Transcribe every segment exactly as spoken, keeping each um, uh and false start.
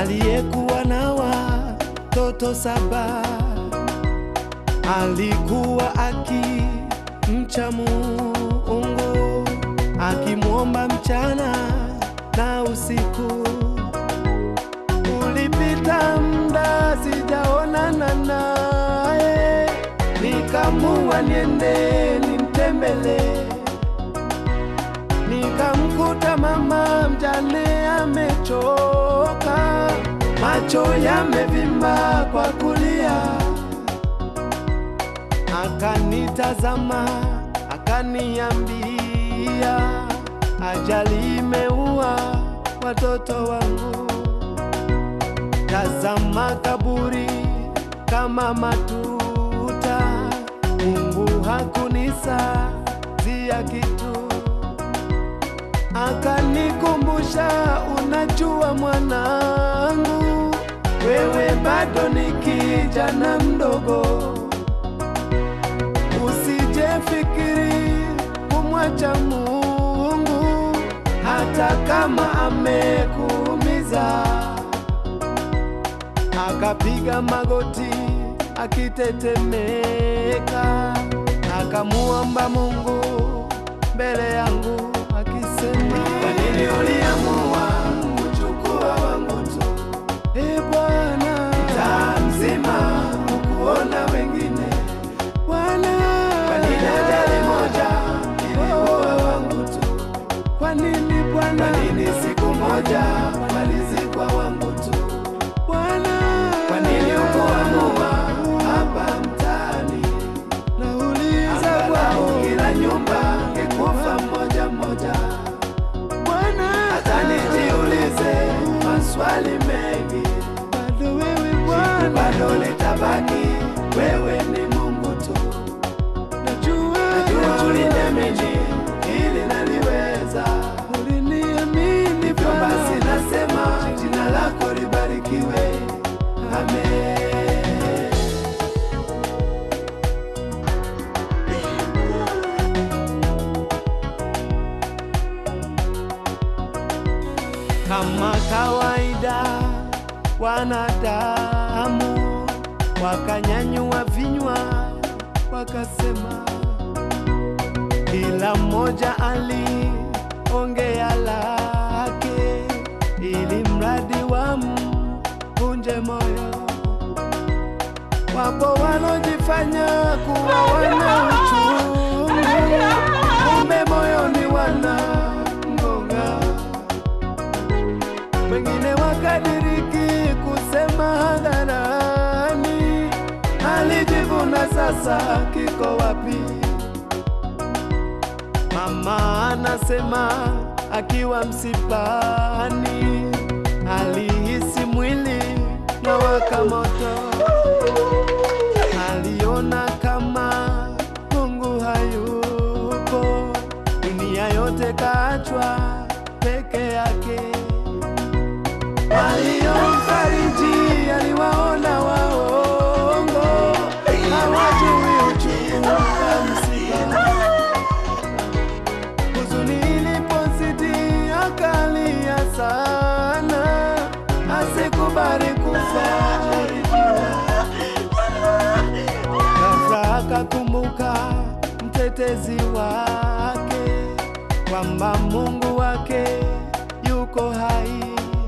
aliyekuwa na watoto saba, alikuwa akimcha Mungu, akimwomba mchana na usiku. Ulipita muda sijaonana naye, nikamua niende nimtembelee. Nikamkuta mama mjane amechoka, macho yamevimba kwa kulia. Akanitazama akaniambia, ajali imeua watoto wangu. Tazama kaburi kama matuta, Mungu hakunisaidia kitu. Akanikumbusha, unajua mwanangu, wewe bado ni kijana mdogo, usijefikiri kumwacha Mungu hata kama amekuumiza. Akapiga magoti akitetemeka, akamuomba Mungu mbele yangu akisema, kwa nini uliamua kuchukua wangu tu? E Bwana, mtaa mzima ukuona wengine. Bwana, kwa nini ajali moja iliua wangu tu? Kwa nini Bwana? Kwa nini siku moja walizikwa wangu tu? Bwana, kwa nini ukuamua hapa mtaani? Nauliza Bwana, kila nyumba ingekufa mmoja mmoja. Bwana, hata nijiulize maswali mengi, bado wewe Bwana, bado litabaki wewe ni Mungu tu. Najua, najua uliniamini ili naliweza, uliniamini Bwana. Basi nasema jina lako libarikiwe. Amen. Kama kawaida wanadamu wakanyanyua vinywa wakasema, kila mmoja aliongea lake, ili mradi wamvunje moyo. Wapo walojifanya kuwa wana uchungu, kumbe moyoni wana ngonga. Wengine wakadiriki kusema hadharani, alijivuna sasa kiko wapi? Mama anasema akiwa msipani, alihisi mwili na waka moto. Aliona kama Mungu hayupo, dunia yote kaachwa peke yake. Waliomfariji aliwaona waongo, hawajui uchungu wa msiba. Huzuni ilipozidi akalia sana, asikubali kufa. Ghafla akakumbuka mtetezi wake, kwamba Mungu wake yuko hai,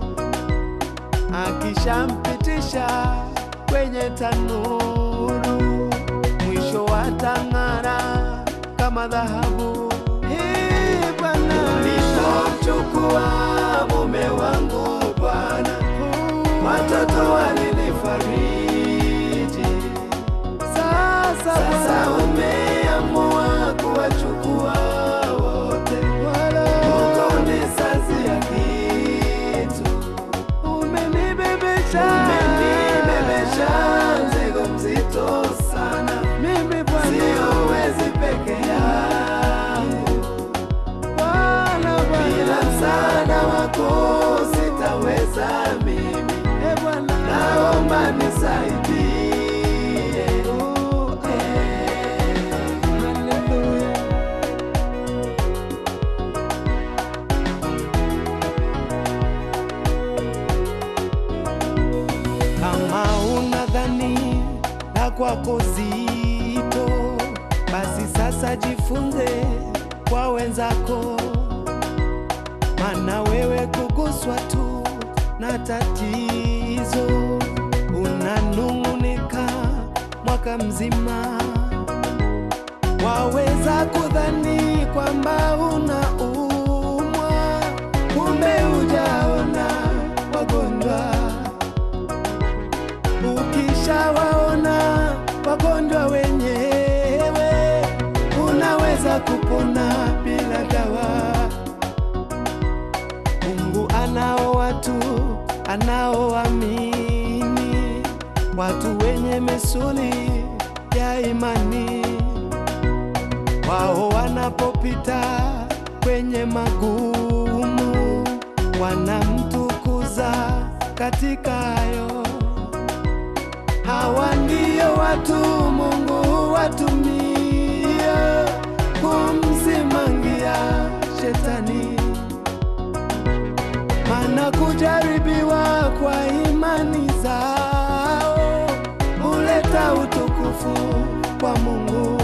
akishampitisha kwenye tanuru, mwisho watang'ara kama dhahabu. Ee Bwana, ulipomchukua mume wangu Bwana, watoto walinifariji. Sasa, sasa umeamua kuwachukua wote, ukonisazia kitu. Umenibebesha, umenibebesha mzigo mzito sana. Mimi Bwana, siwezi peke yangu. Bwana, bila msaada wako sitaweza mimi. E Bwana, naomba nisaidie. Oh, eh. Hallelujah. kwako zito, basi sasa jifunze kwa wenzako, maana wewe kuguswa tu na tatizo unanung'unika mwaka mzima. Waweza kudhani kwamba unaumwa, kumbe hujaona wagonjwa. Ukishawaona wagonjwa wenyewe, unaweza kupona bila dawa. Mungu anao watu anaoamini, watu wenye misuli ya imani. Wao wanapopita kwenye magumu, wanamtukuza katika hayo. Hawa ndio watu Mungu watumia kumsimangia shetani, maana kujaribiwa kwa imani zao huleta utukufu kwa Mungu.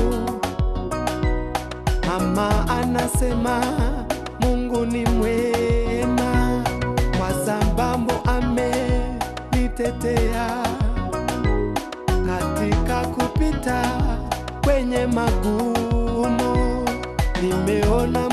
Mama anasema Mungu ni mwema, kwa sababu amenitetea katika kupita kwenye magumu. Nimeona